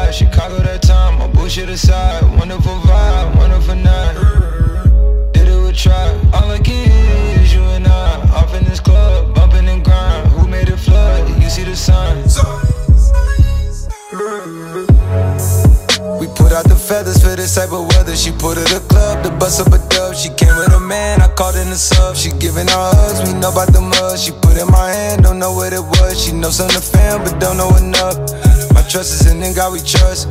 ride. Chicago that time, my bullshit aside. Wonderful vibe, wonderful night. Did it with try. All I get is you and I. Off in this club, bumping and grind. Who made it flood? You see the signs. We put out the feathers for this type of weather. She put her the club to bust up a dub. She came with a man, I called in the sub. She giving her hugs, we know about the mud. She put in my hand, don't know what it was. She knows something to fam, but don't know enough. My trust is in God we trust.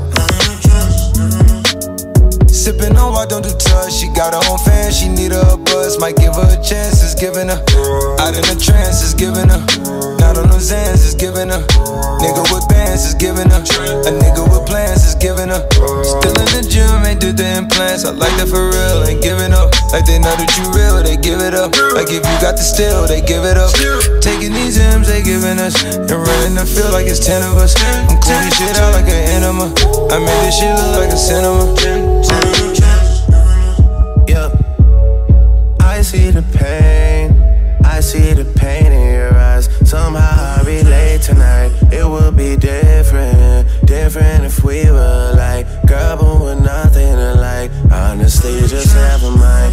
Sippin' on, I don't do touch. She got her own fan, she need her a buzz. Might give her a chance, it's giving her. Out in the trance, it's giving her. Not on those ends, it's giving her. Nigga with bands, it's giving her. A nigga with plans, it's giving her. Still in the gym, ain't did the implants. I like that for real, ain't giving up. Like they know that you real, they give it up. Like if you got the steal, they give it up. Taking these M's, they giving us. And running the field like it's 10 of us. I'm cleaning shit out like an enema. I made this shit look like a cinema. Yeah, I see the pain. I see the pain in your eyes. Somehow I relate tonight. It would be different if we were like, girl, but we're nothing alike. Honestly, just never mind.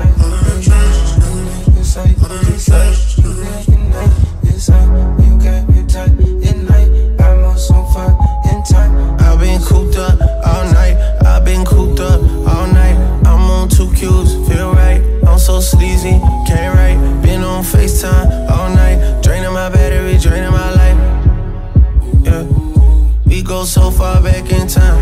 I've been cooped up all night. I've been cooped up all night. I'm on 2 Qs, feel right. I'm so sleazy, can't write. Been on FaceTime all night. Draining my battery, draining my life. Yeah, we go so far back in time.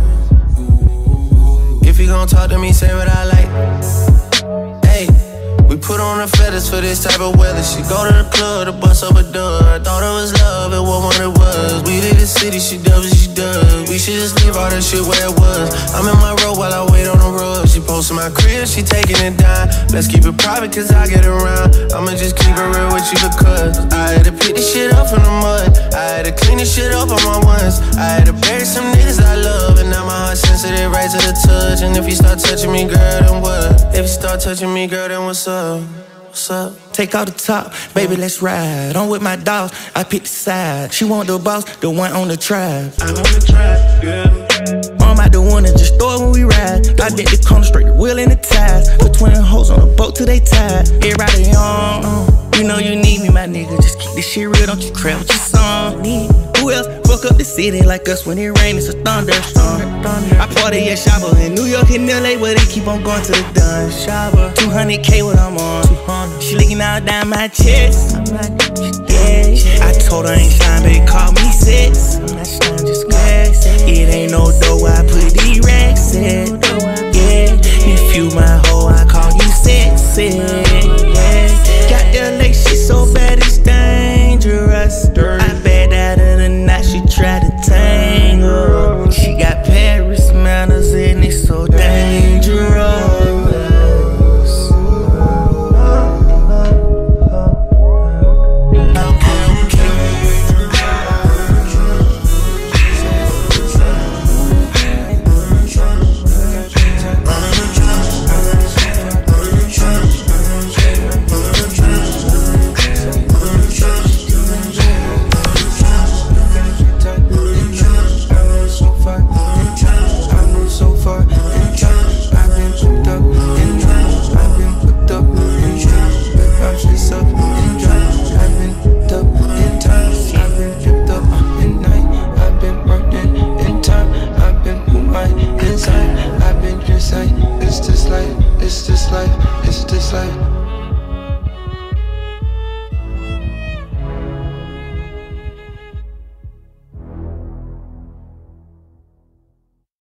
If you gon' talk to me, say what I like. Hey, we put on the feathers for this type of weather. She go to the club to bust up a dub. I thought it was love, it wasn't what it was. We leave the city, she does what she does. We should just leave all that shit where it was. I'm in my road while I wait on the road. She posted my crib, she taking it down. Let's keep it private cause I get around. I'ma just keep it real with you because I had to pick this shit up from the mud. I had to clean this shit up on my ones. I had to bury some niggas I love. And now my heart sensitive right to the touch. And if you start touching me, girl, then what? If you start touching me, girl, then what's up? What's up? Take out the top, baby, let's ride. I'm with my dogs, I pick the side. She want the boss, the one on the trap. I'm on the trap, yeah. I'm out the one and just throw it when we ride. I did the corner straight, the wheel in the ties. Put 20 hoes on the boat till they tied. Everybody on, you know you need me, my nigga. Just keep this shit real, don't you crap with your song. Who else fuck up the city like us when it rain? It's a thunderstorm. I party at Shabba in New York and LA where they keep on going to the dun. Shabba, 200K what I'm on. She licking all down my chest. Yeah, I told her I ain't shine, baby, call me